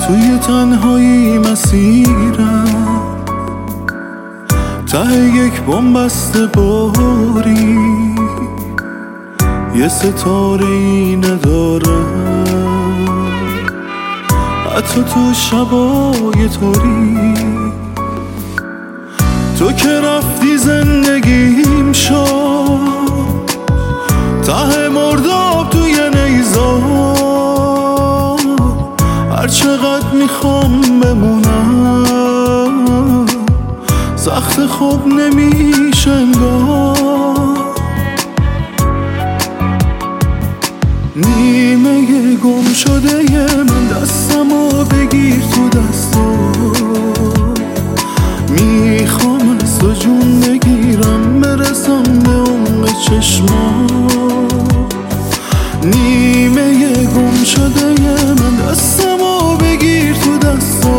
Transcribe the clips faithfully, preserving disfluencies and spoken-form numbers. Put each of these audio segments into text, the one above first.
توی تنهایی مسیرم، ته یک بنبست باری یه ستاره ای ندارم، حتی تو شبای تاریک. تو که رفتی زندگیم شد ته مرداب توی نیزار، هر چقدر میخوام بمونم سخت خوب نمیشه انگار. نیمه گم شده من دستمو بگیر تو دستا، میخوام از تو جون بگیرم برسم به عمق چشما. نیمه گم شده من دستمو بگیر تو دستا،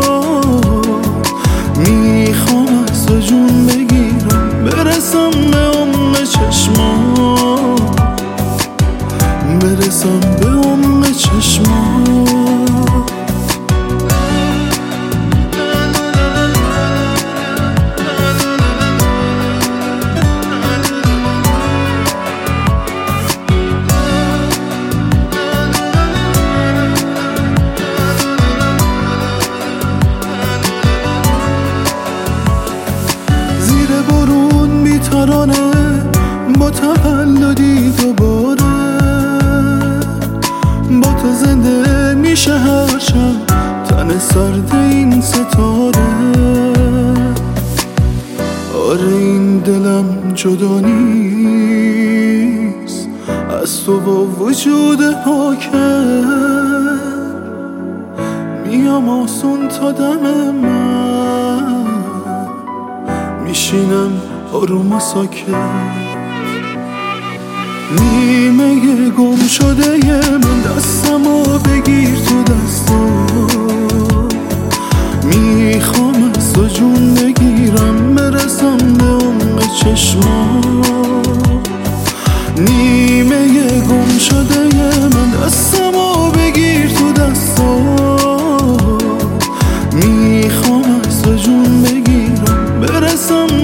میخوام از تو جون بگیرم برسم به عمق چشما، برسم به عمق چشما. ترانه با تولدی دوباره، با تو زنده میشه هر شب تن سرد این ستاره. آره این دلم جدا نیست از تو با وجود پاکه، میام آسون تا دم من میشینم آروم و ساکت. نیمه گم شده من دستمو بگیر تو دستا، میخوام از تو جون بگیرم برسم به عمق چشما. نیمه گم شده من دستمو بگیر تو دستا، میخوام از تو جون بگیرم برسم